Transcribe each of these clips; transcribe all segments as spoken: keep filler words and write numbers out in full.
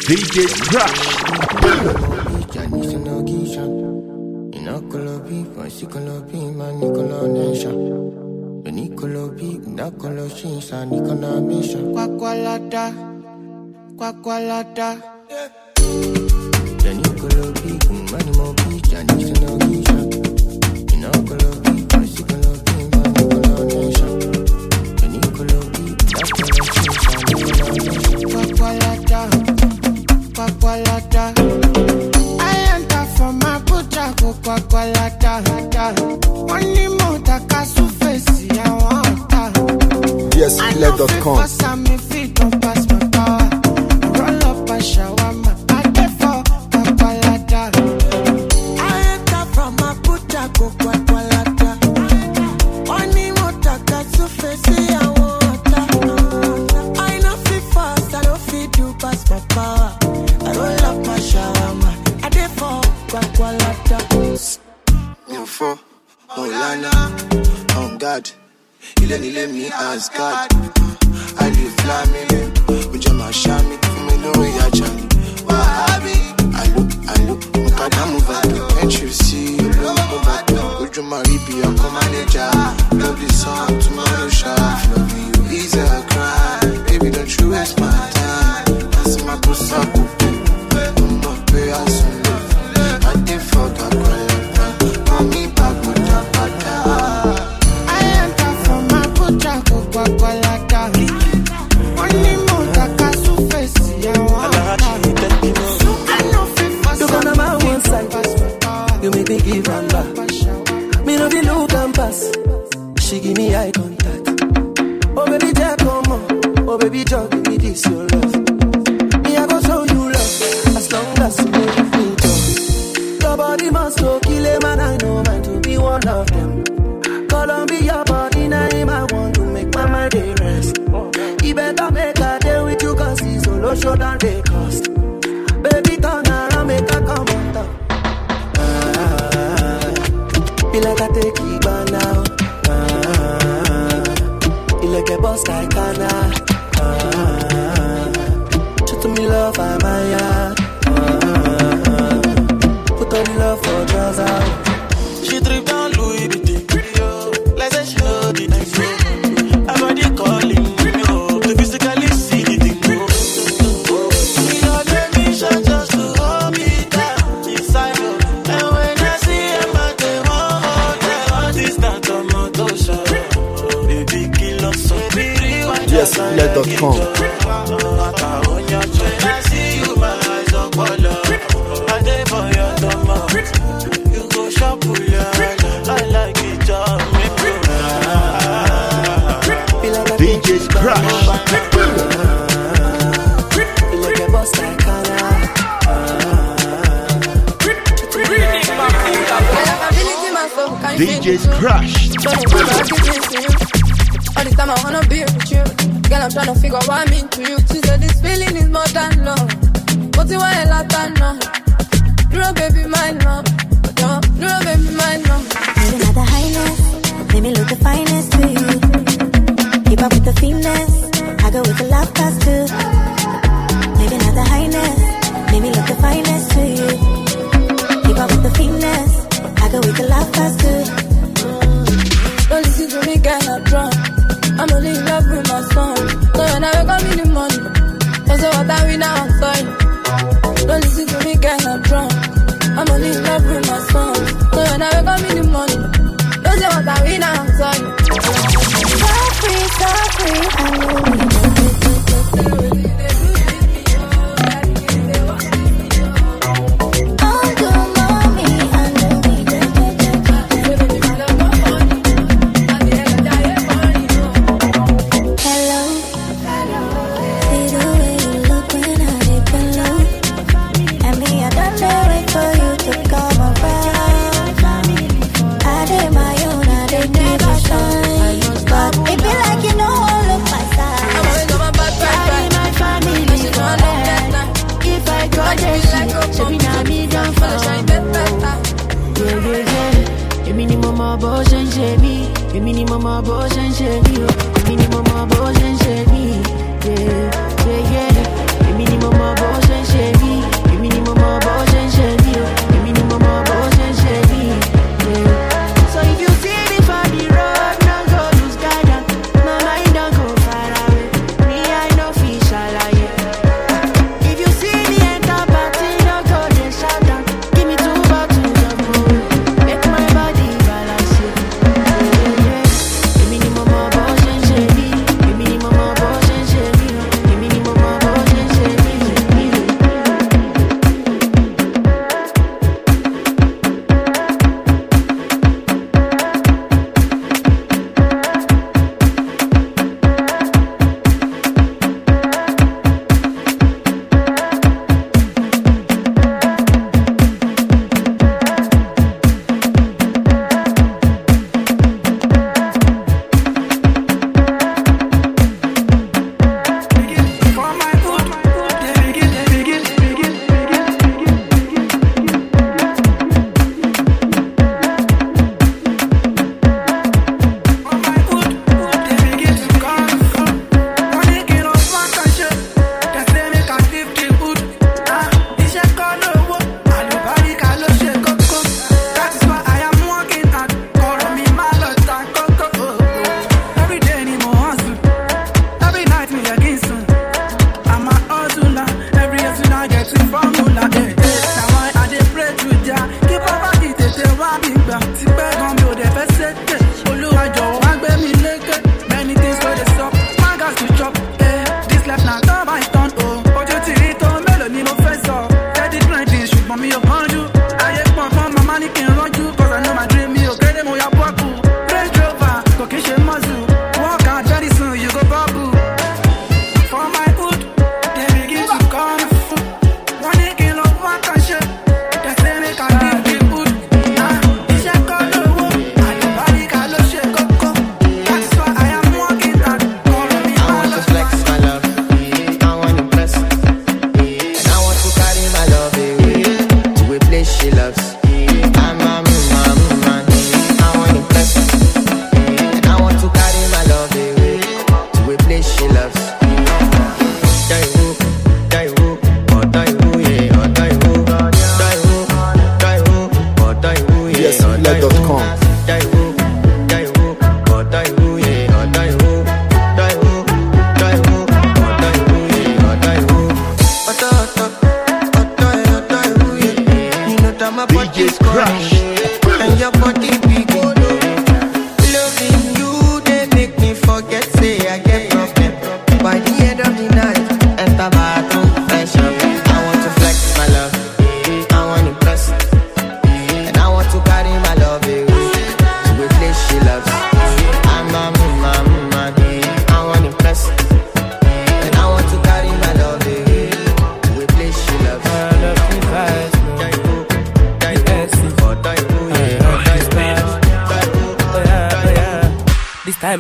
D J Crush. Yes, let dot com. Yes, let dot com. D J Crush. D J's Crush. All the time I wanna be with you. Girl, I'm tryna figure what I mean to you. She said this feeling is more than love. But you want a lot of no. No, baby, my love. No, no, baby, my love. You have the highness. Let me look the finest to you. Keep up with the finesse. I go with the love past too. Maybe not the highness. Let me look the finest to you. Keep up with the finesse. I go with the love past too. Don't listen to me, girl, I'm drunk. I'm only in love with my song. So when I wake up in the morning, also what I win now, I'm sorry. Don't listen to me, girl, I'm drunk. I'm only in love with my song. So when I wake up in the morning, don't say what I win now, I'm sorry. So free, so free, I know we minimum abortion, shake me. Minimum abortion, shake me. Yeah, yeah, yeah. Minimum abortion, shake me.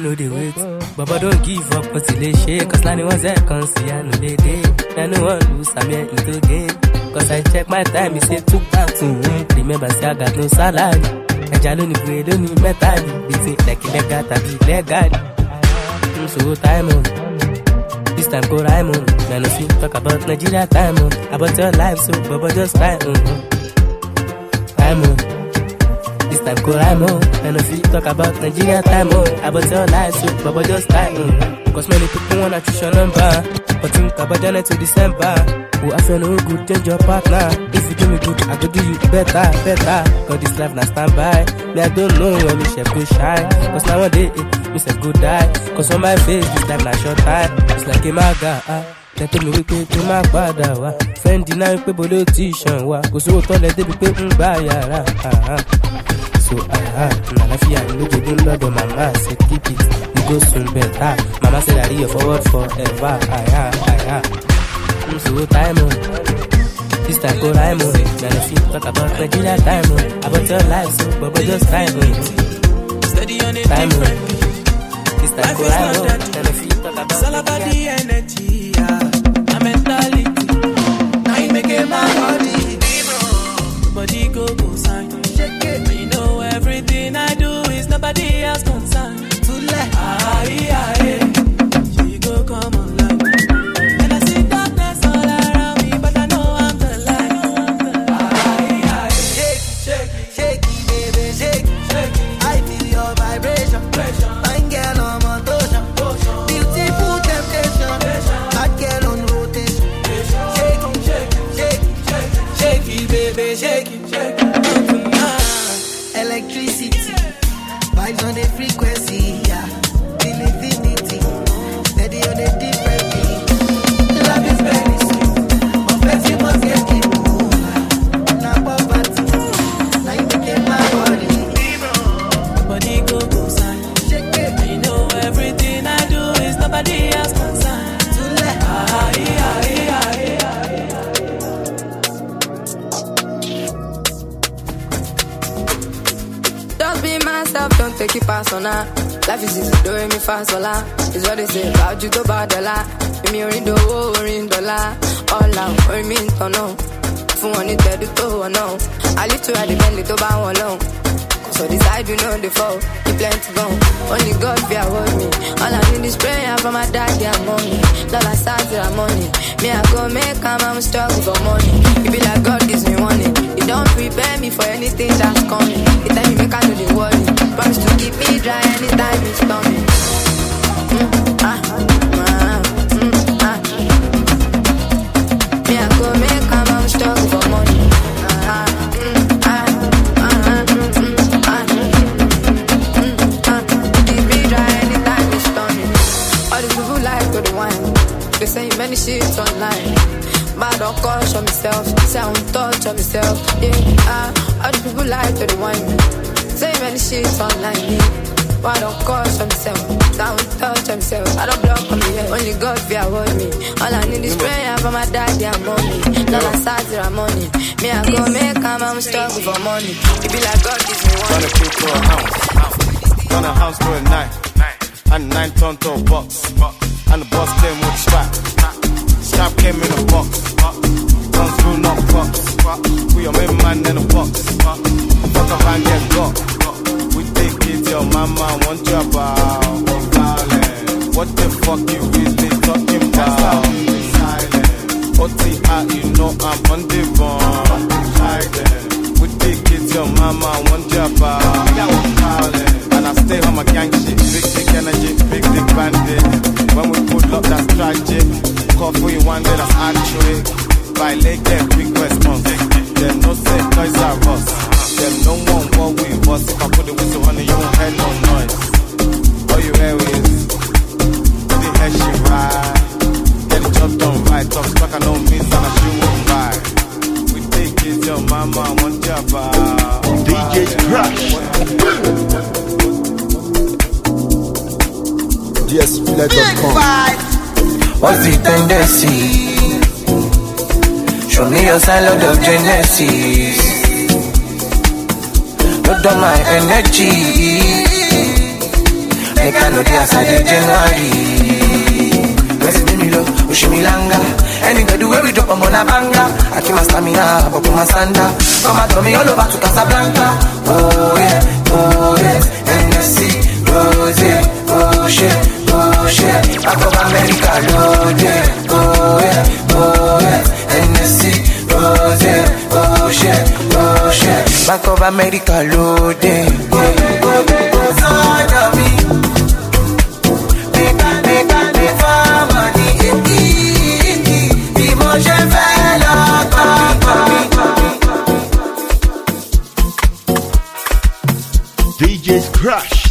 time no dey wait. Baba don't give up until they shake. Cause ninety one seconds, see I know they day. I know one lose, I'm here into game. Cause I check my time, it say two thousand. Mm. Remember, say I got no salary. I just don't need to need metal. They say like illegal, I be legal. Mm, so time on. This time go rhyme on. Man, if you talk about Nigeria time on. About your life, so Baba just time on. Time on. This time go rhyme on. And if you talk about Nigeria time on. About your life, so Baba just time on. Cause many people wanna choose your number. But think about January to December. Who I feel no good, change your partner. If you do me good, I go do you better, better. Cause this life not stand by. Me I don't know when me chef go shine. Cause nowadays, me say go die. Cause on my face, this life not short time. It's like a maga, ah. They tell me we pay to my father, wa. Friend deny we pay below tuition, wa. Cause we told them they be pay mba yara, ah ah. So ah ah, na lafi I no go do love of mama. Say keep it, we go soon better. Mama said I read forward forever, ah ah ah ah. So time on. This time go rhyme on. Man, if you talk about Nigeria time on. About your life, so Baba just time on. Steady on it, time on. This time go rhyme on. Man, if you talk about it's all about the energy, yeah. My mentality. Now you make it my body. Body go go sign. Shake it. You know everything I do is nobody else concerned. To let ah yeah yeah. She go come on. Electricity, vibes on the frequency, yeah. Till infinity, steady on the different beat. Love is very sweet, but first you must get it cool. Now poverty, now you became my body. Body go go sign. Shake it. You know everything I do is nobody else concerned. To let ah yeah yeah yeah. Myself, don't take it personal. Life is easy, don't me fast, hola. It's what they say about you, go bad, dollar. Me orin do, orin dollar. All out, orin me into no. Fun one it, do to no. I live to ride the Bentley to buy one long. Cause all this side, you know the fall. You plenty gone. Only God fear hold me. All I need is prayer from my daddy and mommy. All I start to have money. Me, I go make come, I'm struggling for money. You be like God gives me money. You don't prepare me for anything that's coming. The time you make I know the worry. Promise to keep me dry anytime it's coming. Mm, ah, ah, mm, ah. Me, I go make come, I'm struggling for money. Ah, mm, ah, ah, mm, mm, ah, mm, ah. Keep me dry anytime it's coming. All the people like to the wine. They say many shit online. But I don't caution myself. Say I won't touch on myself. Yeah, ah, all the people like to the wine. Say many shit online. Yeah. But I don't caution myself. Say I won't touch on myself. I don't block on me. Yeah. Only God fear hold me. All I need is prayer from my daddy and mommy. Now I start to have money. Me I go make come, I'm struggling for money. It be like God gives me one. Run a creep to a house. Run a house to a night. And nine ton to a box. And the boss came with strap. Strap came in a box. Guns through not box. We are main man in a box. Fuck up and get got. We take it, your mama want you about. What the fuck you really talking about? O T I, you know I'm on the bone. We take it, your mama want you about. And I stay on my gang shit. Big dick energy, big dick bandit. When we pull up, that's tragic. Call for you one day, that's actually. Violate them, quick response. Them no say toys are us. Them no one what we was. If I put the whistle on you, you won't hear no noise. All you hear is the head shit right. Get the job done right. Talk stuck, I know me, son, I should won't ride. We take it, your mama want your bar. D J Crash. D S Filler dot com. What's the tendency? Show me your side of Genesis. Not on my energy. make I know the answer the January. President Milo, Ushimilanga. Anyway, the way we drop them on a banger. I keep my stamina, but put my sanda. Come and throw me all over to Casablanca. Oh yeah, oh yes, N S C, Rose, oh shit, oh shit. Back of America, loaded. Oh yeah, oh yes, N S C, Rose, oh shit, oh shit. Back of America, loaded. Oh, oh, oh, oh, son of me. Make I, make I, make for money. Je fais la D J's Crush.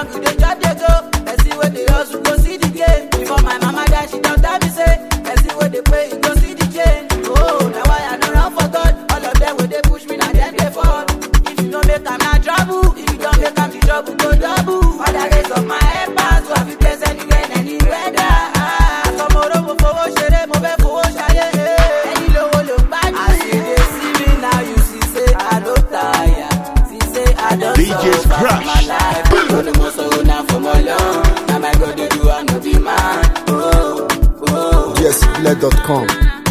young, you dey just dey go. Let's see where they hustle, go see the game. Before my mama die, she don't tell me say, let's see where they pay, you go see the change. Oh, now why I don't run for God? All of them where they push me, now them they fall. If you don't make them not trouble, if you don't make them the trouble, go double. For the race of my head pass, so I be place anywhere, anywhere there. Tomorrow mo fowó ṣeré, mo fẹ́ fowó ṣayé. Ẹni lówó ló bá jù. As you dey see me now, you see say I no tire. See say I don suffer for my life. No no more sorrow now for my love. Now my God dey do I no be man. Oh, oh. yes let dot com.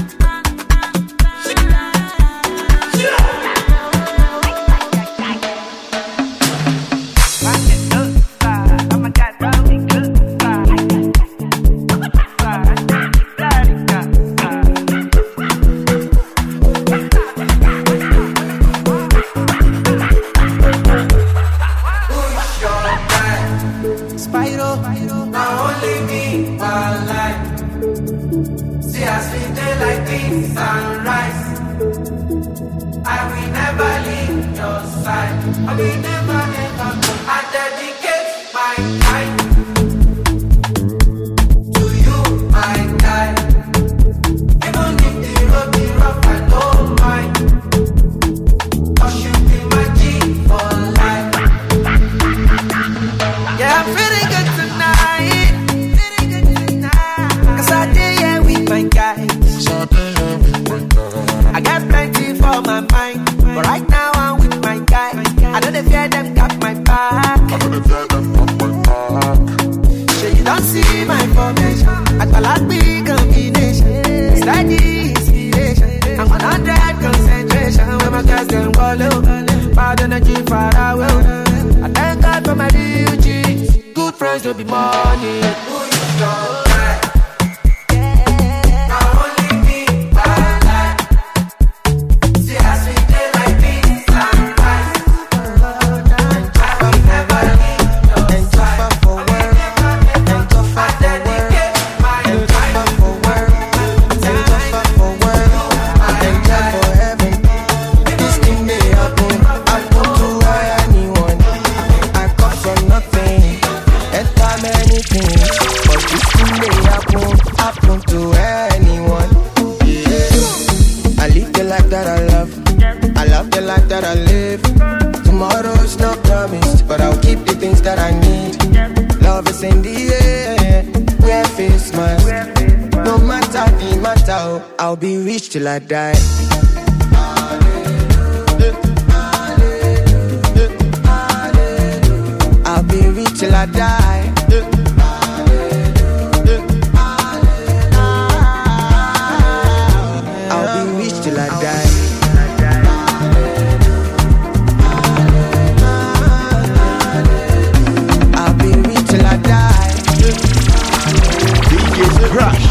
I'll be rich till I die. I'll be rich till I die. I'll be rich till I die. I'll be rich till I die. D J Crush.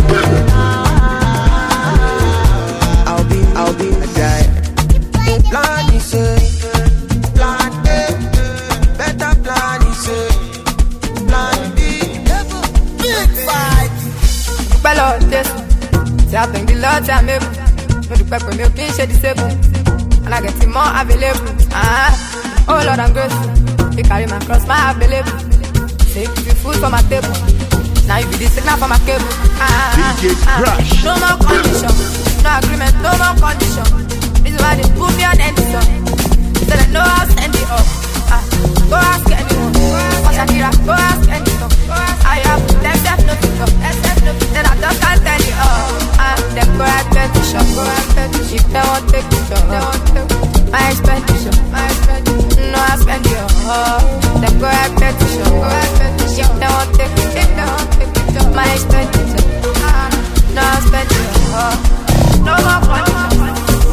I'll be a die. Plan is it, plan A, better plan is it, plan B, big fight. Bello, this, see I think the Lord time able. No do pepper milk, can't share the sable. And I get it more available. Ah, oh Lord I'm grateful. You carry my cross, my available. Say if you food for my table. Now you be the signal for my cable. Ah, D J Crush. No more condition. No agreement, no more condition. This is why they put me on any song. So they know I'll send it up. Ah, go ask anyone. For Shakira, go ask anyone. I have them self no pick up. Then I just can't tell you all. Ah, them go ask petition. Go ask petition. If they won't take it up, they won't take it. My expenditure, my expenditure. No, I spend it all. Them go ask petition. Go ask petition. If they won't take it, if they won't take it up. My expenditure. Ah, no, I spend it all. No more condition.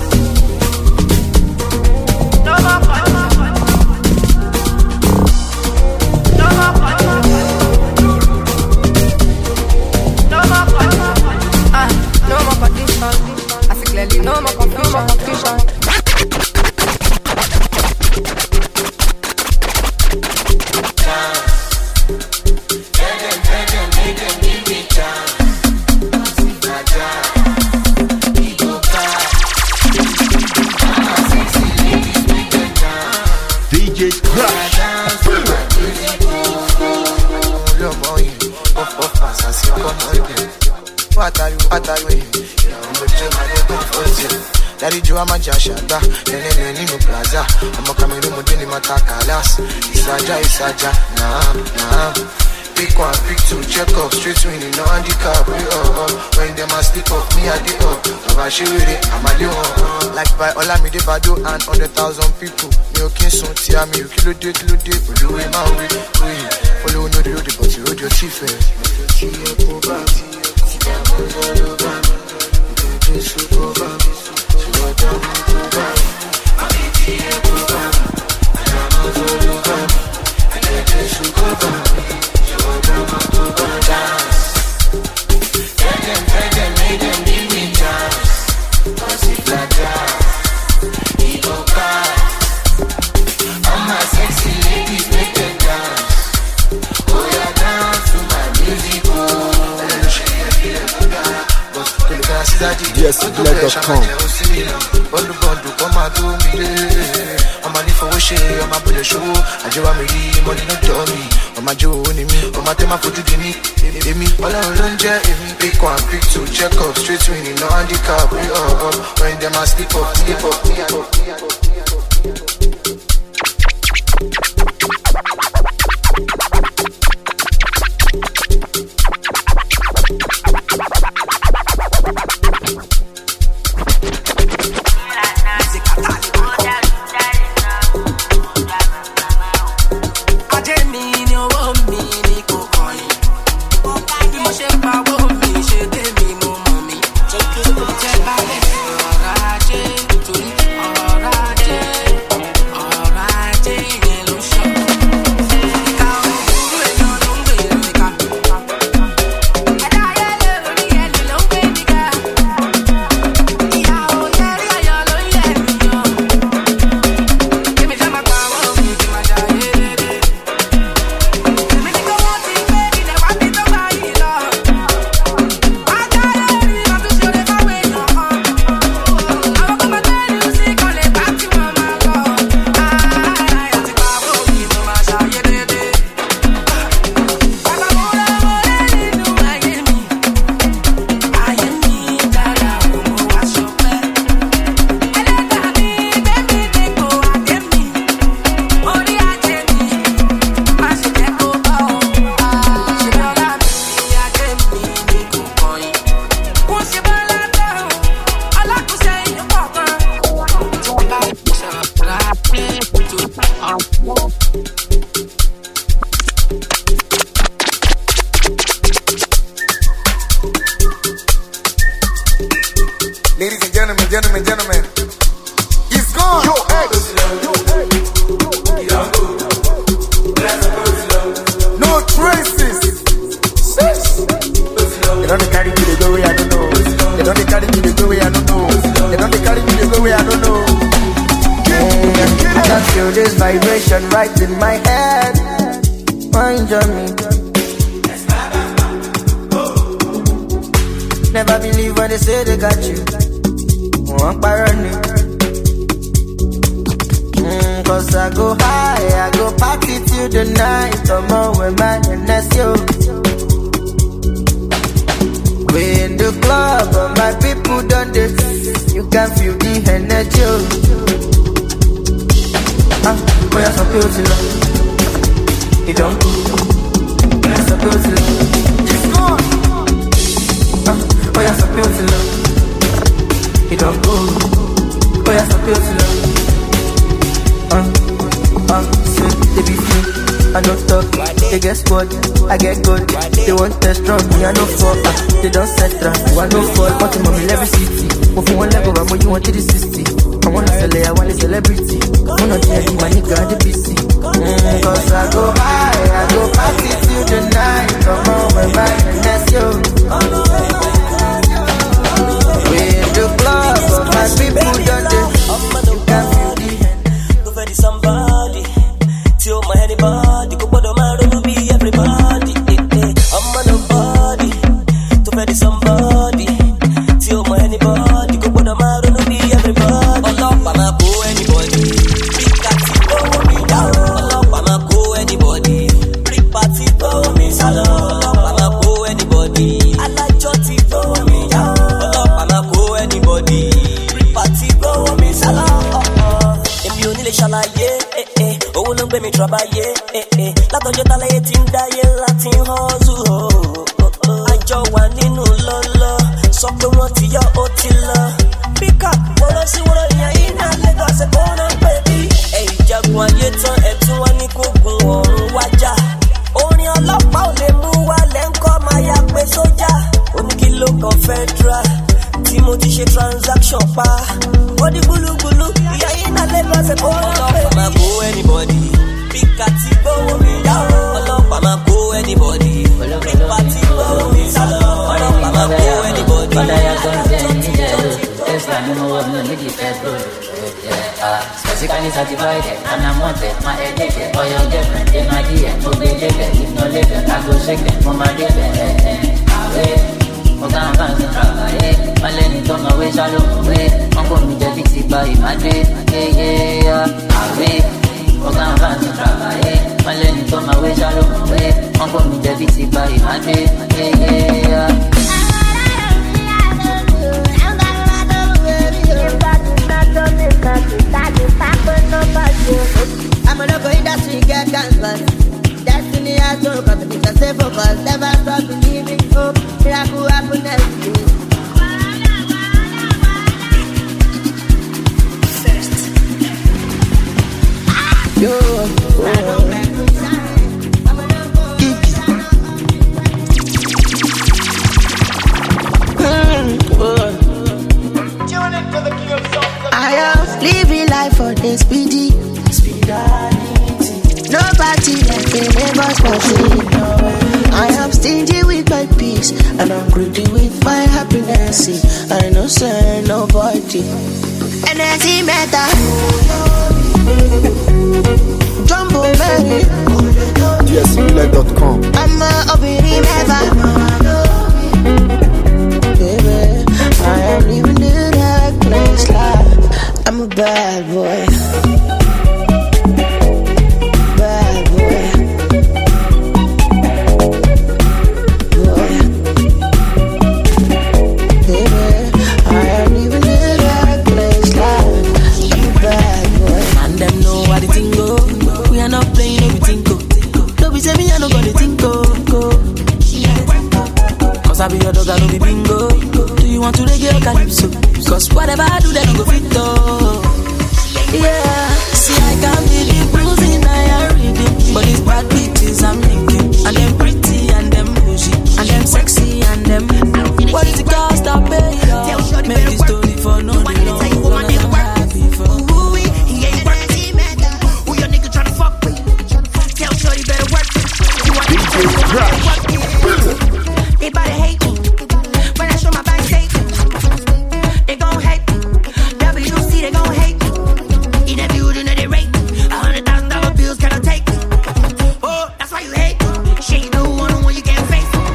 No more condition. No more condition. No more condition. Ah, no more condition. I see clearly, no more confusion. No more confusion. D J Crush. music. I love more you. Off off pass as you come on you. What are you? What are you? Yeah, I'm the gym and you're comfortable. Daddy Joe, I'm a Jashada, Nene Nene Plaza. I'm a Cameroon Mudini Matakalas. Isaja, Isaja, nah, nah. Pick one, pick two, check up, straight winning, no handicap. We up, up. When them a stick up, me a the up. I'm a shit with it, I'm a little. Like by all I made the bado and hundred thousand people. Me okay, so tia me, you kilo day, kilo day. Follow him out, we, we. Follow no the road, but you road your chief. Tia go back, tia go back. Tia go back. D S C Black dot com. Bọ́ndù bọ́ndù kọ́ máa tó mi lé. Ọmọ ní fowó ṣe ọmọ abúlé ṣòwò. Àjẹwà mi rí mọ́ni ló dọ̀ mí. Ọmọ ajé owó ni mí. Ọmọ tẹ́ máa fojú di mí. Èmi ọlọ́run ló ń jẹ́ èmi. Pick one, pick two, check up, straight winning, no handicap. We up up, when them a slip up, slip up, me and up. Ladies and gentlemen, gentlemen, gentlemen, he's gone. Yo, hey. No traces. They don't carry me the way I don't know. They don't carry me the way I don't know. They don't carry me the way I don't know. I can feel this vibration right in my head. Mind on me. Never believe when they say they got you. One parani. Mm, Cause I go high, I go party till the night. Come on with my N S O. We in the club, but my people done this. You can feel the energy. Ah, boy, I'm so beautiful. You don't go. I'm so beautiful. It's gone. Ah, boy, I'm so beautiful. You don't go. Boy, I'm so beautiful. Ah, ah, so they be free. I don't talk, they get squad, I get good. They want test strong, me I no fall. Ah, they don't set trap, I no fall. But I'm in every city. Move from one level, I'm you want to the sixty. I wanna sell it, I want a celebrity. I'm not there, my nigga, the P C. Mm, Cause I go high, I go party till the night. Come on, my mind, and that's you. We in the club, but my people done this. You can feel the hand. Go for somebody. Till my anybody. Go for the man who be everybody. I'm on nobody. To pay somebody. Till my anybody. Go for the man who be everybody. On top, I'm go anybody. Big cat, go me down. On top, I'm go anybody. Látọjọ́ táláyé ti ń dáyé láti ń hustle. Àjọ wà nínú lọ́lọ́, sọ pé wọ́n ti yọ ó ti lọ. Píkà wọ́rọ́ sí wọ́rọ́ ìyá yìí náà Lagos ẹ̀kọ́ náà pè bí. Ẹ̀yìn jagun ayé tán ẹ̀tún wọn ní kó gun ọ̀run wájà. Orin ọlọ́pàá ò lè mú wa lẹ́ńkọ́ máa ya pé sójà. Oníkìló kan federal tí mo ti ṣe transaction pa. Ó di gbúlúgbúlú, ìyá yìí náà Lagos ẹ̀kọ́ náà pè bí. Ọlọ́pàá máa kó anybody. Píkà tí gbówó mi yá o. Ọlọ́pàá máa kó anybody. Píkà tí gbówó mi sá lọ. Ọlọ́pàá máa kó anybody. Ọ̀dà yàtọ̀ ṣe ní jẹ́rù. Tesla ni mo wọ̀ mí méjì fẹ́ tó. Specifically certified and I'm wanted. My editor, or your girlfriend, in my D M, no be label, if no label, I go shake them for my label. Away, mo kàn bá ń travailler. My lady told my way, shallow way. Uncle me just fix it by my day. Yeah, yeah, away. Mo kàn bá ń travailler. My lady told my way, shallow way. Uncle me just fix it by my day. Yeah, yeah. I'm a local industry, get cancer. Destiny has no competition, stay focused. Never stop believing hope. Miracle happen every day. Yo, oh. I am living life for the speedy. Nobody like the neighbors for free. I am stingy with my peace, and I'm greedy with my happiness. I know say nobody. Energy matter. Jumbo Mary. D S U L dot com. I'm a obiri never. Baby, I am living the dark place life. I'm a bad boy. Bad boy. Boy. Baby, I am living the dark place life. I'm a bad boy. And them know how the thing go. We are not playing everything go. Don't be saying me I no gonna think go. Cause I be your dog, I don't be bingo. Do you want to reggae or calypso? Cause whatever I do, then I go fit though. Yeah, see I can't believe losing, I am reading. But these bad bitches I'm linking. And them pretty and them bougie. And them sexy and them. What is the cost I pay it all? Make this story for no day long. Gonna be happy for. Ooh, he ain't working. Who your nigga tryna fuck with? Tell Shorty better work. You want me to work it? They better hate me. When I show my bank statement, they gon' hate me. W C, they gon' hate me. In every hood, and they rate me. A hundred thousand dollar bills cannot take me. Oh, that's why you hate me. Shit, you know one on one, you can't face me.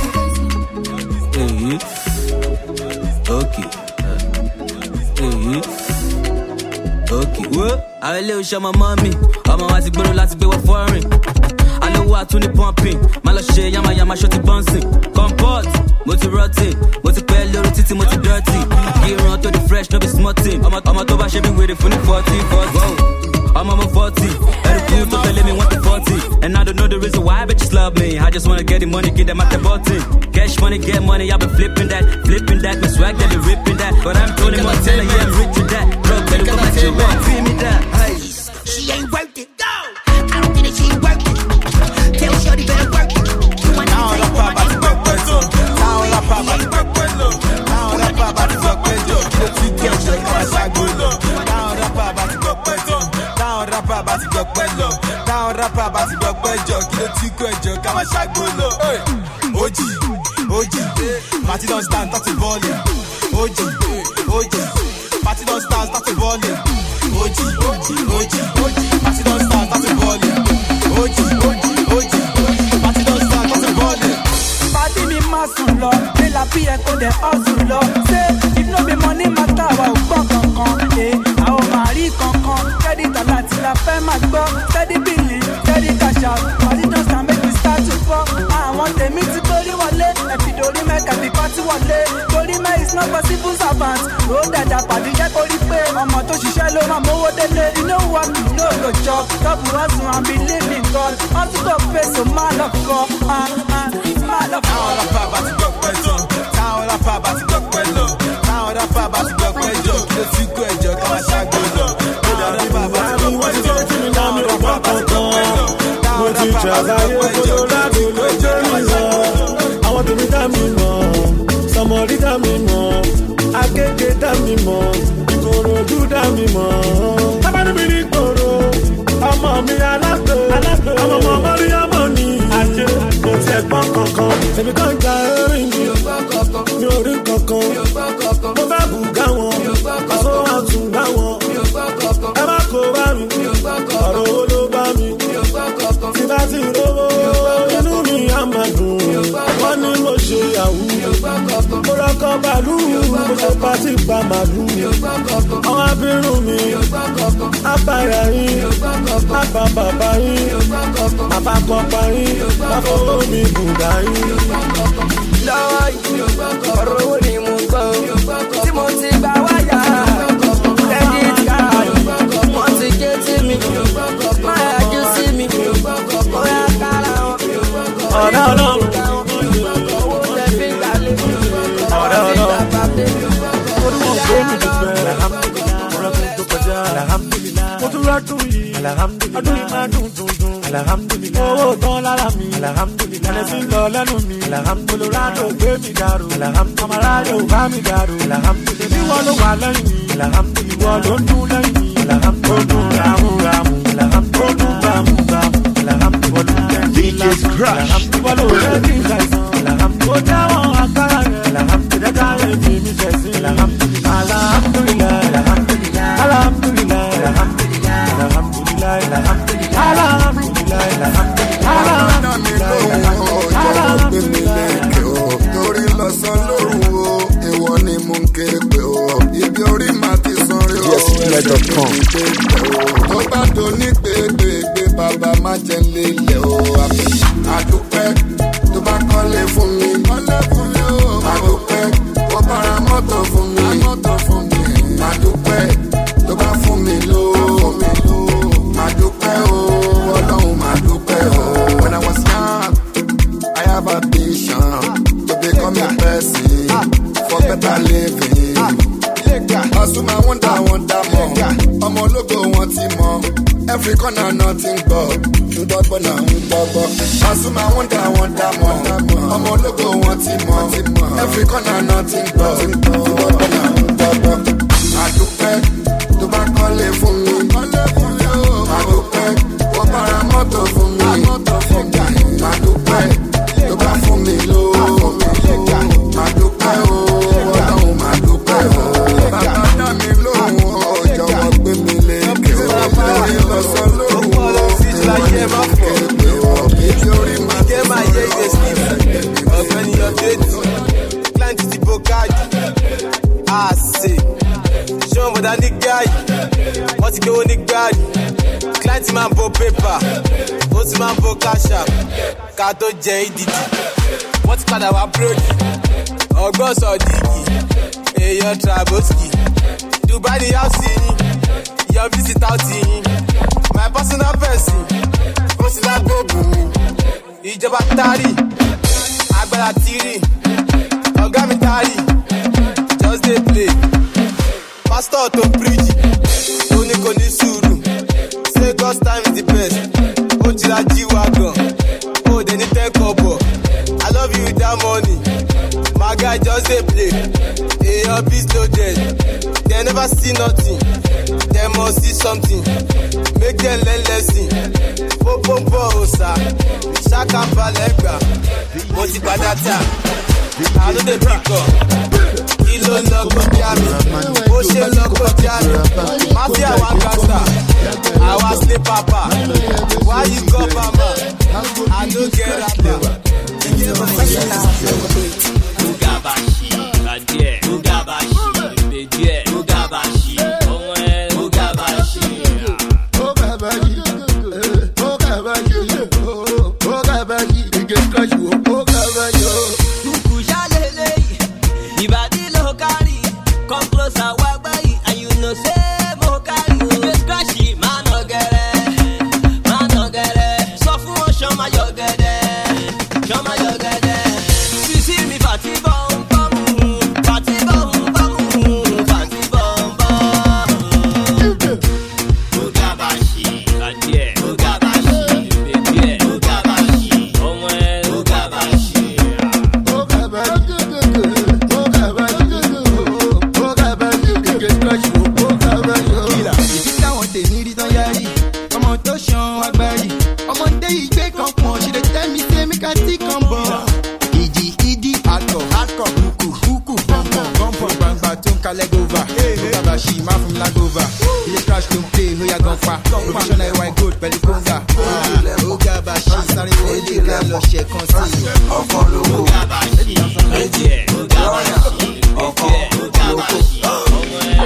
Hey, okay. Hey, okay. What? I will show my mommy. I'm a white girl, let's be foreign. I know what to the pumping. Maloshe, yama yama, shot bouncing. Comport, multi rotting, multi pale, little titty, multi dirty. Gear on to the fresh, no be smutting. I'm a I'm a toba shaving with it for the forty, forty. I'm on my forty. Every cool to tell me want the forty. And I don't know the reason why bitches love me. I just wanna get the money, get them at the bottom. Cash money, get money, I've been flipping that, flipping that. My swag, they be ripping that. But I'm Tony Montana, yeah, I'm rich with that. Bro, tell me what you want, feel me that. Hey. She ain't worth it. Go. I don't think that she ain't worth it. Tell Shorty better work it. You want to take what my nigga work it. Now la papa di kwelo. Now la papa di kwelo. Tell Shorty better work it. Now la papa di kwelo. Now la papa di kwelo. Now la papa di kwelo. Kilo ti kwejo kama shagolo. Oji, Oji. Party don't stand, that's the volume. Oji, Oji. Party don't stand, that's the volume. Oji, Oji, Oji. Party don't stand, that's the volume. Oji, Oji, Oji. Party don't stand, that's the volume. Party me masun lo, me la pie ko de hustle lo. Say if no be money matter, wa o gbọ́ kankan. Eh, a o ma rí kankan. Credit alert la fẹ́ máa gbọ́. Steady billing, steady cash out. Party don't stand, make we start to fall. Àwọn tèmi ti torí wọlé, ẹ̀fì dorí mẹ́ka fi pátí wọlé. Torí mẹ́ is no possible servant. Ló dẹ̀dà pàdé jẹ́ kó rí pé ọmọ tó ṣiṣẹ́ ló máa mówó délé. You know what you know go chop. Stop hustle and believe in God. Hustle go pay so man of God. Ah ah, man of God. Táwọn ọ̀la pa àbàtì gbọ́ pẹ́jọ. Táwọn ọ̀la pa àbàtì gbọ́ pẹ́jọ. Táwọn ọ̀la pa àbàtì gbọ́ pẹ́jọ. Kí ló fi kó ẹ̀jọ̀ kí wọ́n ṣàgbọ́ lọ. Táwọn ọ̀la pa àbàtì gbọ́ pẹ́jọ. Táwọn ọ̀la pa àbàtì gbọ́ pẹ́jọ. Mo ti ṣàlàyé Colorado ló jẹ́ mi lọ. Àwọn tèmi dá mi mọ̀, Sọmọrí dá mi mọ̀, Agége dá mi mọ̀, Ìkòròdú dá mi mọ̀. Tábàdí mi ní kòrò, ọmọ mi alágbó, ọmọ ọmọ mọ́rí ọmọ ni àjẹ kò tiẹ̀ gbọ́n kankan. Èmi kan ja erin mi, mi ò rí kankan. Mo bá bùgá wọn, aṣọ àtún gbá wọn. Ẹ má kó bá mi, ọ̀rọ̀ owó ló bá mi. Tí bá ti rówó, inú mi á máa dùn. Wọ́n ní mo ṣe yahoo, mo rọ́kọ̀ bàálù, mo ṣe pàtí pa màálù. Àwọn abirùn mi, àpàyà yín, àpà bàbá yín, àpapọ̀pá yín, àfọwọ́ mi bùdá yín. Lọ́wọ́ yìí, ọ̀rọ̀ owó ni mo gbọ́, tí mo ti gbà wáyà. Credit card, wọ́n ti gé tí mi, máa yájú sí mi, ó yá kára wọn. Ọ̀rẹ́ ọlọ́run, owó tẹ̀ fi gbalẹ̀, ọ̀rẹ́ ọlọ́run. orúkọ gbé mi dùgbẹ́. Mo tún rọ́dún yìí, ọdún yìí máa dùn dùn dùn. Owó tán lára mi, ẹ̀rẹ́ sí lọ lẹ́nu mi. Colorado gbé mi dàrú, ọmọ aráyé ò bá mi dàrú. Ṣèbí wọ́n ló wà lẹ́yìn mi, ìwọ ló ń dún lẹ́yìn mi. Ó dún ràmúràmù, ó dún bàmúbàmù. D J Crush, ìwọ ló rẹ̀ kí n ṣàìsàn. Ó jáwọ́ agbára rẹ̀, ìdẹ́ka rẹ̀ fi mi ṣẹ̀ sí. Alhamdulillah, alhamdulillah, alhamdulillah, alhamdulillah, torí lọ́sàn lóru o ìwọ ni mo ń ké pé o ibi orí máa ti san rí o ẹsẹ̀ tó ní pépè o tó bá tó ní pépèpé bàbá má jẹ́ lélẹ̀ o àdúpẹ́ tó bá kọ́lé fún mi àdúpẹ́ tó bá ra mọ́tò fún mi àdúpẹ́ tó bá fún mi lówó àdúpẹ́ o ọlọ́run àdúpẹ́ o. When I was young, I have a vision to become a person for better living. Asuma wonder wonder more, ọmọ ológo wọn ti mọ. Every corner nothing but ṣùgbọ́n náà ń gbọ́gbọ́. Asuma wonder wonder more, ọmọ ológo wọn ti mọ. Every corner nothing but ṣùgbọ́n náà ń gbọ́gbọ́. Àdúpẹ́ tó bá kọ́lé fún mi. Àdúpẹ́ tó bá ra mọ́tò fún mi. Àdúpẹ́ tó bá fún mi lówó. Àdúpẹ́ o, ọlọ́run màdúpẹ́ o. Bàbá dá mi lóhùn o, jọ̀wọ́ gbé mi lékè o. Lórí lọ́sàn lóhùn o, ìwọ ni mo képe o. Ibi orí máa Get my yeah, yes, ọ̀gbẹ́ni ọ̀dẹ́tì, client ti bokadi, àṣẹ, ṣé wọn bọ̀dá ní gáàyì, wọ́n ti gbówó ní gáàyì, client máa ń bo pépà, ó ti máa ń bo cash app, ká tó jẹ ìdìdì, wọ́n ti padà wá búròdì, ọgbọ́n sọ̀dígì, èèyàn traboski, Dubai ni yá sí yín, your visit out yín, my personal person, ó sì lágbóògùn mi. Ìjọba tari, agbára tiri, ọ̀gá mi tari, just dey play. Pastor to preach, ó ní kò ní sùúrù. Say God's time is the best. Ó jìlá jíwá gan, ó dẹ̀ ní ten kọ́bọ̀. I love you with that money, my guy just dey play. Èèyàn beast loaded, they never see nothing, they must see something. Make them learn lesson. Pópópó òòsà, ṣàkàbà lẹ́gbà, mo ti padà tà. Àlọ́ dé píkọ̀, kí ló lọ kọjá mi? Ó ṣe lọ kọjá mi. Máfíà wá gàtà, àwa slay papa. Why you call mama? I no get rapper. Mugabashi, adie, Mugabashi, bedie, Mugabashi, ọmọ ẹ, Mugabashi. Ó bàbá yìí, ó bàbá yìí, ó bàbá yìí, ìgè kájú, ó bàbá yìí. Kùkù ṣálélé, ìbàdí ló ká my yogede, show my yogede. You see me party bum bum, party bum bum, party bum bum. Ogabashi, adie, Ogabashi, baby, Ogabashi, ọmọ ẹ Ogabashi. Ogabashi, Ogabashi, Ogabashi, get crush, Ogabashi. Killer, if you don't want to need it on your head, come on to show agbari. Ọmọdé yìí gbé kan pọ̀, she dey tell me say make I stick on board. Ìdí ìdí àtọ̀ àkọ̀ kúkú kúkú pọ̀npọ̀n pọ̀npọ̀n gbangba tó ń kalẹ̀ gova. Ogabashi má fún mi lágova. Ilé crash tó ń play óyá gan pa. Professional ẹ̀wà gold pẹ̀lú kóńgà. Ogabashi sáré wọlé ká lọ ṣe kan sí i. Ọkọ̀ lówó. Ogabashi méjì ẹ̀ Ogabashi ọkọ̀ Ogabashi ọmọ ẹ̀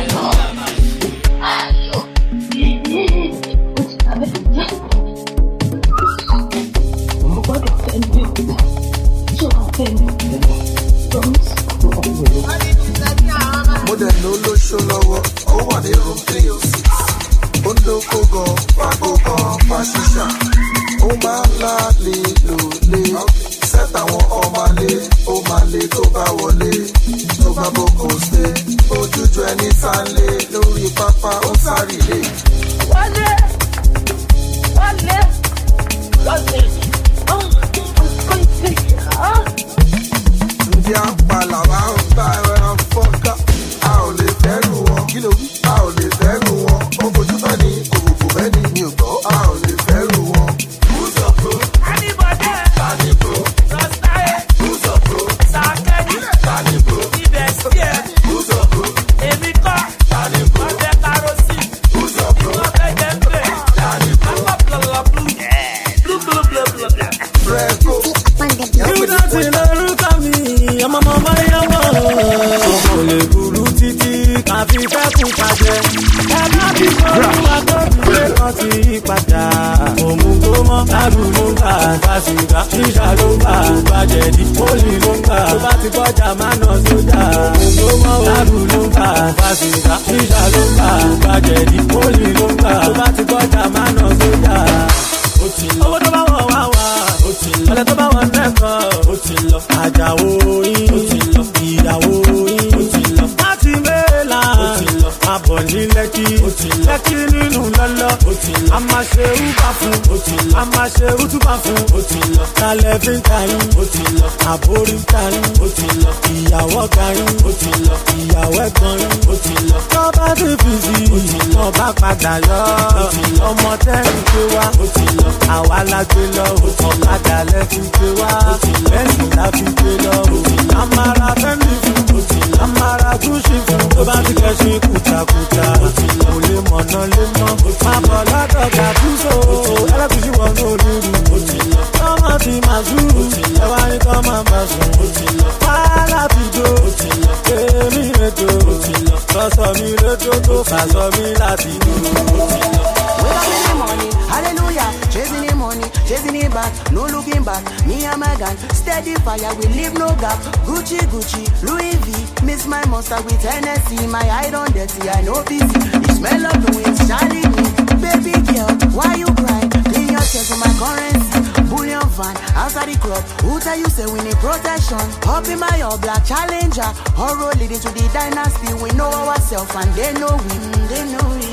mo dẹ̀ ló lóṣó lọ́wọ́ ó wà ní room three oh six ó ń dókó gan pàgó kan pàṣíṣà ó máa ń láàlè lòlé sẹ́tàwọn ọmọlé ó máa lè tó bá wọlé tó bá bókò ṣe ojújọ ẹni sálé lórí pápá ó sáré lé. wálé wálé wálé ndí àpàlà wa ń bá ẹran fọ́ká a ò lè dẹ́rù wọn kí ló wí a ò lè dẹ́rù wọn ó fojú bá ní òkùnkù bẹ́ẹ̀ ni mi ò gbọ́ a ò lè dẹ́rù wọn. Who's up bro? Anybody? Tani bro? Rostaye? Who's up bro? Sakeni? Tani bro? Ibestie? Who's up bro? Èmi kọ́? Tani bro? Ọbẹ̀ Karosi? Who's up bro? Ìwọ́n fẹ́ jẹ́ pé? Tani bro? Àpá blọ̀blọ̀ blue. Blue blue blue blue blue. Fresco. Yúdá ti lórúkọ mi, ọmọ ọmọ Máríyámọ̀. Kò lè burú títí káfí fẹ́kùn kájẹ. Bàbá mi fọ́rùn wa tó fi lé kan ti yí padà. Òmù tó mọ́ lábù ló ń gbà. Fàṣìgá ṣíṣà ló ń gbà. Gbàjẹ̀dí pólì ló ń gbà. Tó bá ti bọ́jà máa nà sójà. Òmù tó mọ́ lábù ló ń gbà. Fàṣìgá ṣíṣà ló ń gbà. Gbàjẹ̀dí pólì ló ń gbà. Tó bá ti bọ́jà máa nà sójà. Owó tó bá wọ̀ wá wá. Ọlẹ́ tó bá wọn dẹ́kọ̀, ó ti lọ. Àjàwó yín, ó ti lọ. Ìyàwó yín, ó ti lọ. Láti mẹ́la, ó ti lọ. Abọ̀ ní Lẹ́kí, ó ti lọ. Lẹ́kí nínú lọ́lọ́, ó ti lọ. A máa ṣe rúbà fún, ó ti lọ. A máa ṣe rútúbà fún, ó ti lọ. Kálẹ̀ fi ń ta yín, ó ti lọ. Àbórí ń ta yín, ó ti lọ. Ìyàwó ga yín, ó ti lọ. Ìyàwó ẹ̀gbọ́n yín, ó ti lọ. Tọ́ba ti fi sí, ó ti lọ. Ọba padà yọ, ó ti lọ. Ọmọ tẹ́rì gbé wá, ó ti lọ. Àwa la gbé lọ, ó ti lọ. Ọ̀kadà lẹ́ fi gbé wá, ó ti lọ. Bẹ́ẹ̀ni la fi gbé lọ, ó ti lọ. Amara fẹ́mi fún, ó ti lọ. Amara gúúsì fún, tó bá ti kẹ́ ṣe kùtàkùtà, ó ti lọ. Kò lè mọ̀nà lé mọ́, ó ti lọ. Máa bọ̀ lọ́dọ̀ gàdúsò, ó ti lọ. Ẹlẹ́kùnrin wọnú olúru, ó ti lọ. Tọ́mọ ti máa zúrù, ó ti lọ. Ẹwà ní kọ́ máa bá sùn, ó ti lọ. Wàhálà ti dó, ó ti lọ. Èmi rédò, ó ti lọ. Sọ́sọ́ mi rédò tó fà sọ mi láti dùn, ó ti lọ. Wake up in the morning, hallelujah, chasing the money, chasing it back, no looking back, me and my gang, steady fire, we leave no gap, Gucci, Gucci, Louis V, miss my monster with Hennessy, my eye on dirty, I know busy, the smell of the wind, shining me, baby girl, why you cry, clean your chest for my currency, bullion van, outside the club, who tell you say we need protection, up in my all black challenger, or roll it into the dynasty, we know ourselves and they know we, they know we.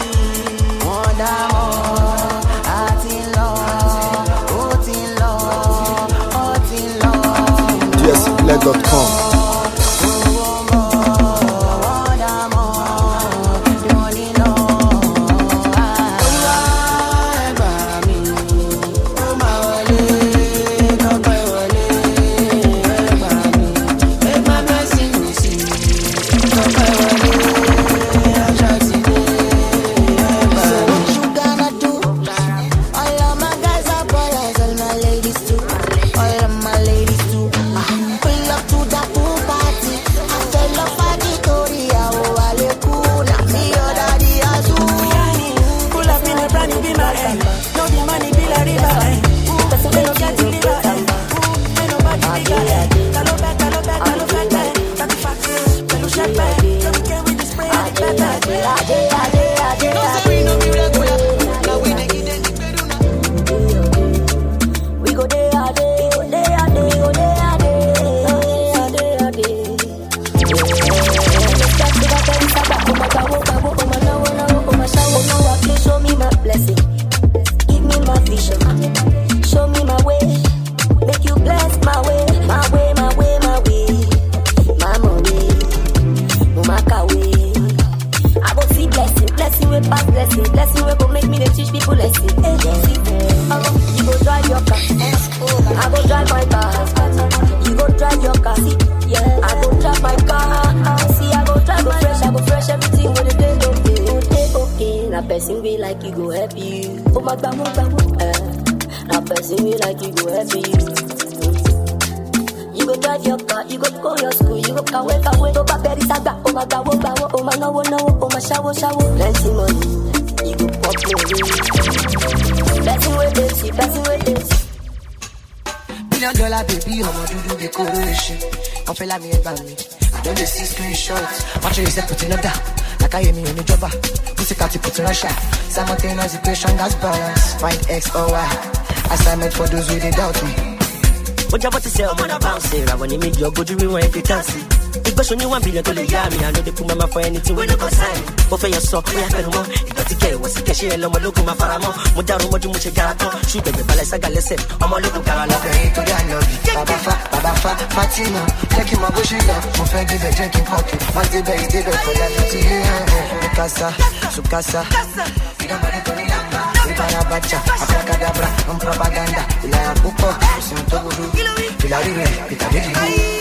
More than more, heart in love, heart in love, heart in love. D S Play dot com. All of my ladies too. Uh, pull up to that drive your car. I go drive my car. You go drive your car. Yeah, I go drive my car. See, I go drive my fresh, I go fresh everything with the day okay, okay, okay. Now person be like you go help you. Oh my God, my God, eh. Now person be like you go help you. You go drive your car, you go go your school, you go kawe kawe. To ba beri saga, oh my God, oh oh my no no, oh my shower shower. Plenty money, you go pop money. Blessing with this, blessing with this. Million dollar baby, I'm a do decoration. Come feel like me about me. I don't see screenshots. Watch you set putting up down. Like I hear me in the jobber. Pussy cat put in a shot. Simultaneous equation that's balance. Find X or Y. Assignment for those who they doubt me. What you about to say? I'm on a bounce here. I want to make your good dream when you can see. It's question you one billion to the yummy. I know they put my mouth for anything when you go sign. But for your soul, we have no more. You got to get what's the cash here. No more look at my faramo. Mujaro Moju Muche Garato. Shoot the balance. I got listen. I'm a little Garalo. To the lobby. Baba Fa, Baba Fa, Fatima. Take him a bush up. My friend give a drinking coffee. Once the base, they go for that. Mikasa, Sukasa. You don't want to go in. Barabacha, Abracadabra, un propaganda, la pupo, sin todo, la vive, pita de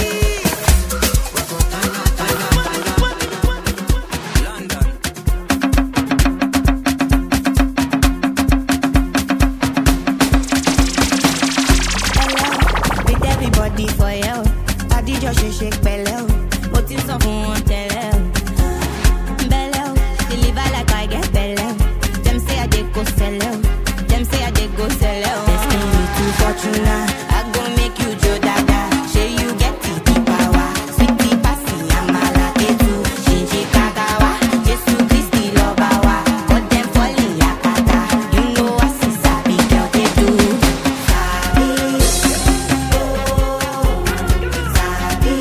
With everybody for you, I did your shake shake bello, what is up on tell bello, deliver like I get bello. Go sell out. Them say I dey go sell out. Destiny to fortuna. I go make you Joe Dada. Say you get the power. Sweetie passy, I'm a latte too. Shinji Kagawa. Jesu Christi Lobawa. Got them falling yakata. You know I see sabi girl they do. Sabi, oh, sabi,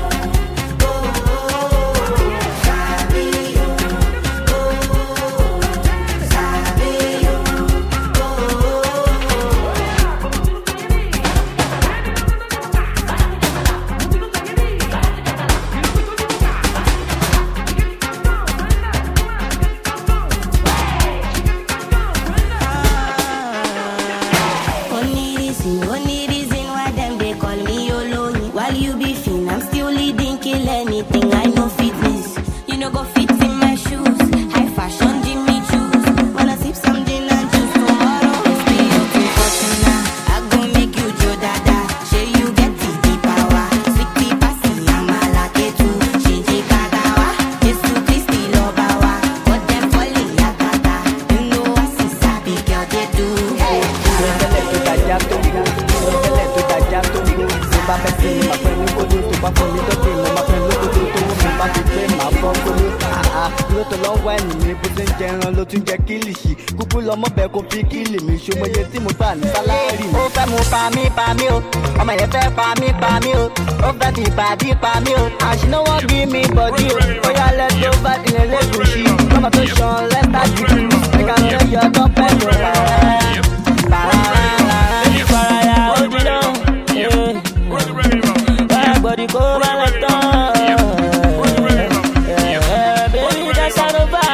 ọmọ bẹ́ẹ̀ kò fi kílì mi ṣòmọye tí mo gbà ní sálárì mi. Ó fẹ́ mu pa mí pa mí o, ọmọ yẹn fẹ́ pa mí pa mí o, ó fẹ́ fi ìbàdí pa mí o, àṣìná wọ́n bí mi bọ̀dí o, ó yá lẹ́tọ́ bá tilẹ̀ lẹ́gùsì, lọ́mọ tó ṣan lẹ́tà dìbò, ẹ̀ka ló yọ tó pẹ́ tó rárá. Bàrà ìfaraya ojú náà, báyà gbọ́dí kó má lọ tán. Bébí dẹ́sẹ̀ ló bá.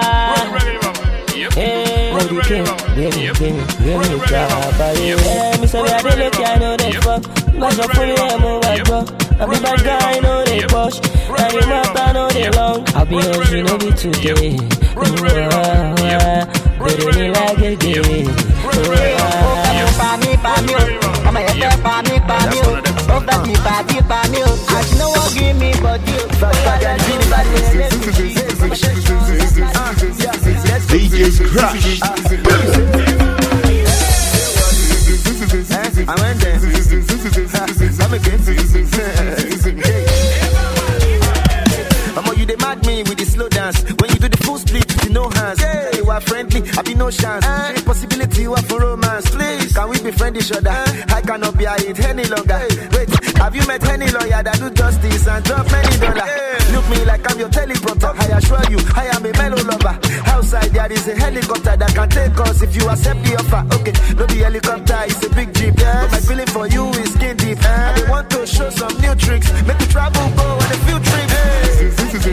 Baby, baby, baby, yeah, me say I dey look, I know they fuck. Mash up for me, I'm over, bro. I be bad guy, I know they push. And you mouth, I know they long. I'll be hungry, no be today. Ooh, ah, ah, baby, me like a gay. Ooh, ah, pa mi, pa mi, oh. I'm a head, pa mi, pa mi, oh. Oh, that me, pa mi, pa mi, oh. I know what give me, but you. D J's Crush. I went there. I'm again. You they mad me with the slow dance. When you do the full split, you no hands. Yeah. You are friendly, I be no chance. Uh, possibility you are for romance. Please, can we befriend each other? Uh, I cannot be it any longer. Hey. Wait, have you met any lawyer that do justice and drop many dollars? Yeah. Look me like I'm your teleprompter. I assure you, I am a mellow lover. Outside there is a helicopter that can take us if you accept the offer. Okay, no be helicopter, it's a big jeep. Yes. But my feeling for you is skin deep. Uh, I want to show some new tricks. Make you travel, go on a few trips. Hey.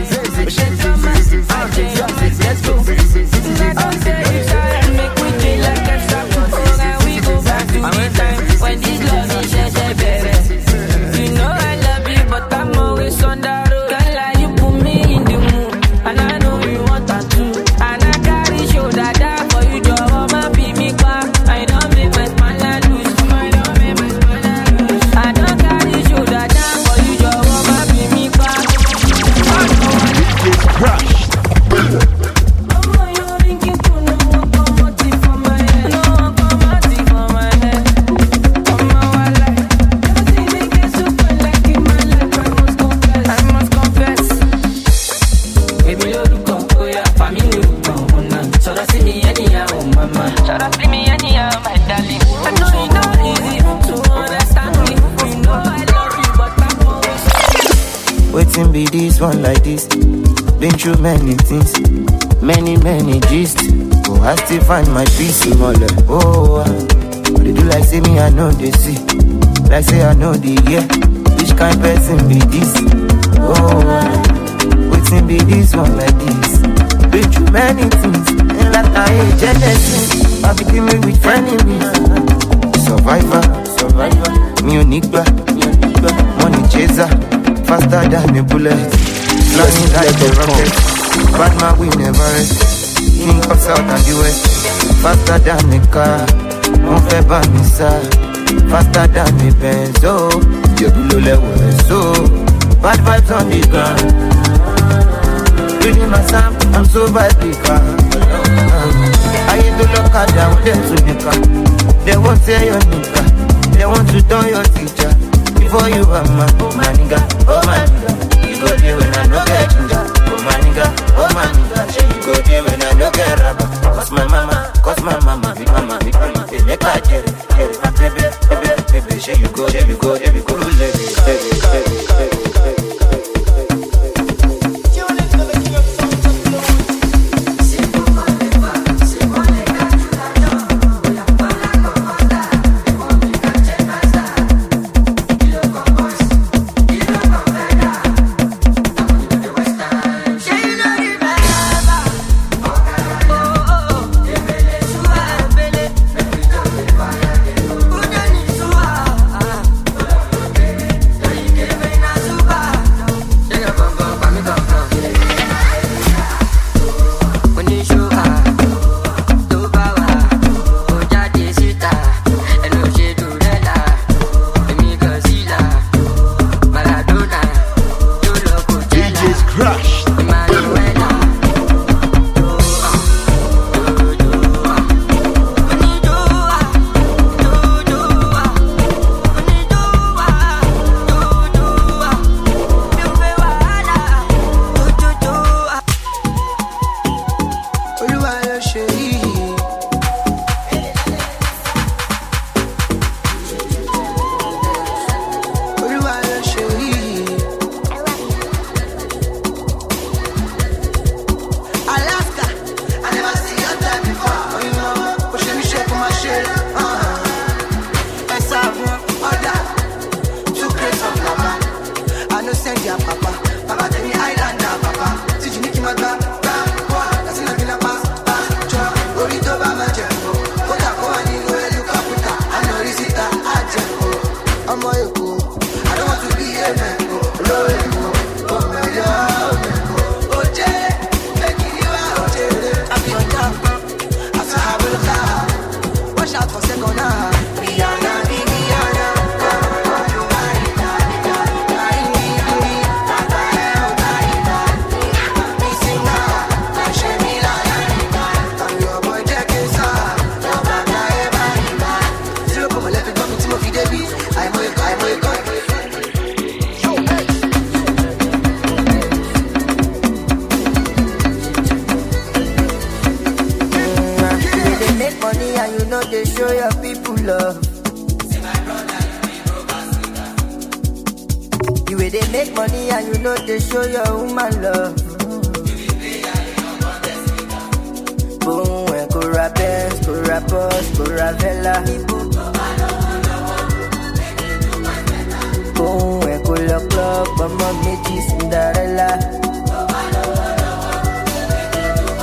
Let's go. Make we chill like a shop. We go back to the time when this love is just a baby. You know I love you, but I'm always on the road. Can't lie, you put me in the mood, and I know you want that too. And I carry shoulder down for you, Joe. My baby, I don't make my smile loose. I don't make my smile loose. I don't carry shoulder down for you, Joe. My baby, Crush. Waiting be this one like this. Been through many things, many, many gist. Oh, I still find my peace in all that. Oh, uh, but they do like say me, I know they see. Like say I know the yeah. Which kind person be this? Oh, uh, waiting be this one like this. Been through many things, and like I hate jealousy. I became me with frenemies. Survivor, survivor. Me unique, money chaser. Faster than a bullet. Flying like a rocket. Bad man we never rest. King of South and the West. Faster than a car. Move a banisa. Faster than a Benzo. You below level so. Bad vibes on the ground. Reading my Sam, I'm so bad because I hate to look at them, them to nika. They won't say your nika. They want to tell your teacher. Before you are my, oh my nigga, oh my nigga. You go there when I no get ginger. Oh my nigga, oh my nigga. You go there when I no get rubber. Cause my mama, cause my mama, big mama, big mama. They make a jerry, jerry. Baby, baby, baby. Share you go, share you go, share you go. Baby, baby, baby, baby, baby.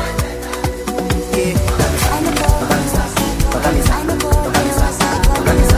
Cinderella.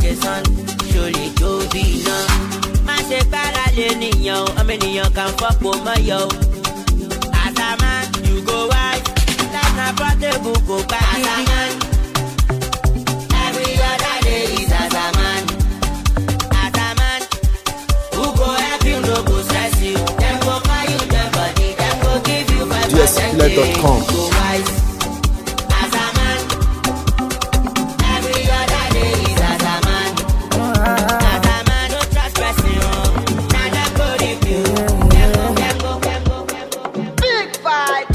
like a sun. Surely to be known. Man say para leniyo, a many can fuck with my yo. As a man, you go wise. That's not portable, go back as a man. Every other day is as a man. As a man, who go help you, no go stress you. Them go buy you the body, them go give you five percent. D S Let dot com. Go wise. As a man, every other day is as a man. As a man, don't trust person. Now them go review. Them go, them go, them go, them go. Big fight.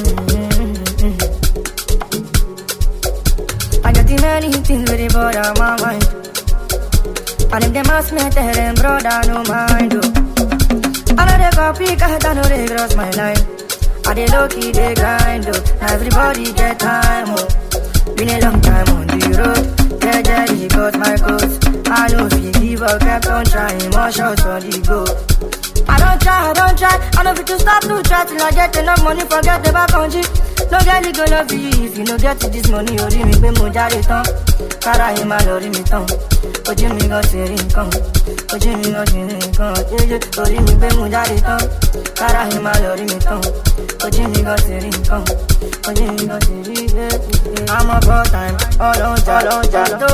I got the many things with the border my mind. And if them ask me, tell them brother no mind. Oh. I know they copy, cause I know they cross my line. I they low key, they grind. Oh. Everybody get time. Oh. Been a long time on the road. Yeah, yeah, he got my coats. I know if you give up, kept on trying. More shots on the go. I don't try, I don't try. I know if you to stop to try till I get enough money, forget the back on G. No girl, you gonna be if you no get to this money, you me be mo jare tan. Kara him a lori mi tan. Oji mi gan se ri nkan. Oji mi gan se ri nkan. Jeje, lori mi be mo jare tan. Kara him a lori mi tan. Oji mi gan se ri nkan. Oji mi gan se ri. I'm a pro time, all on all on jalo.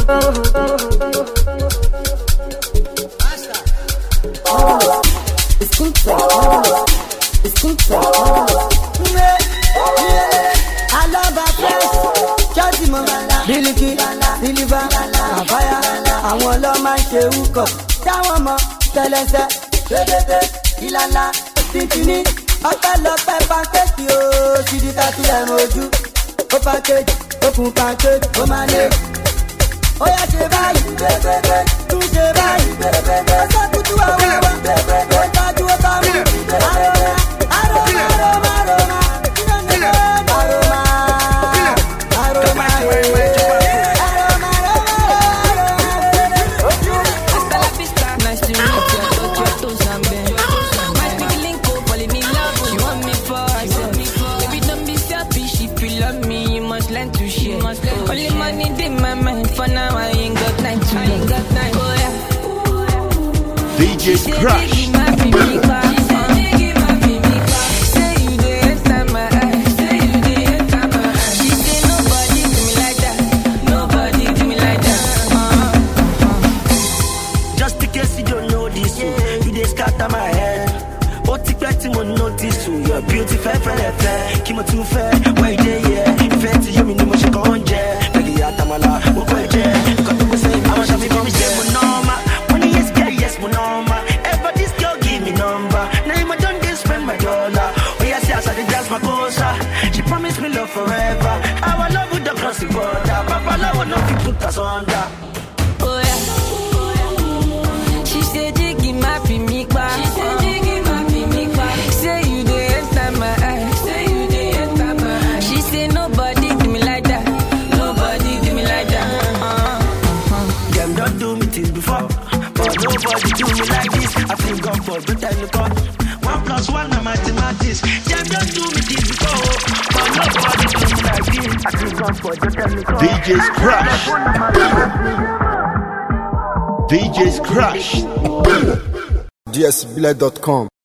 It's cool, it's cool. I love our friends. Jọ́sí mo bílíkì, bílíbà, àfáyà. Àwọn lọ máa ń ṣe wúkọ̀. Táwọn mọ tẹlẹsẹ̀, pédépé, ìlànà, tìtìní. Ọpẹ́ lọpẹ́ pàǹkéèkì o, ṣìdí tàbí ẹ̀rùn ojú. Ó pàǹkéèkì, ó kún pàǹkéèkì, ó máa lé. Ó yá ṣe báyìí, bẹ́ẹ̀bẹ́ẹ̀, tún ṣe báyìí, bẹ́ẹ̀bẹ́ẹ̀. Ó sọ́kùtù àwọn ọmọ, bẹ́ẹ̀bẹ́ẹ̀. Ó tọ́jú ó tọ́ mú, àròmà, àròmà, àròmà, àròmà. Only money in my mind for now. I ain't got time to. I ain't got time. Oh yeah. D J Crush. Say you dey enter my eye. Say you dey enter my eye. She say nobody do me like that. Nobody do me like that. Uh-huh. Just in case you don't know this, yeah. You dey scatter my head. But if you won't notice, so you're beautiful, friend, fair. Keep me too fair. Why you dey here? Fair to you, me no much con jet. Baby, I tam ala, mo kwe jet. Got to say, I want to be come say, mo normal. Money yes, girl, yes, mo normal. Ever this girl give me number. Now I'm done this spend my dollar. Oh yes, yes, I did just my cosa. She promised me love forever. Our love would cross the border. Papa love will not be put us under. Oh yeah. She said, Jiggy, my me back. She said, Jiggy, my me back. Say you dey enter my eye. Say you dey enter my eye. She said, nobody do me like that. Nobody do me like that. Uh-huh. Them don't do me things before, but nobody do me like this. I think God for good time to come. One plus one na mathematics. Them don't do me things before, but nobody do me like this. I think God for good time to come. D J's Crush. D J's Crush. D S Let dot com.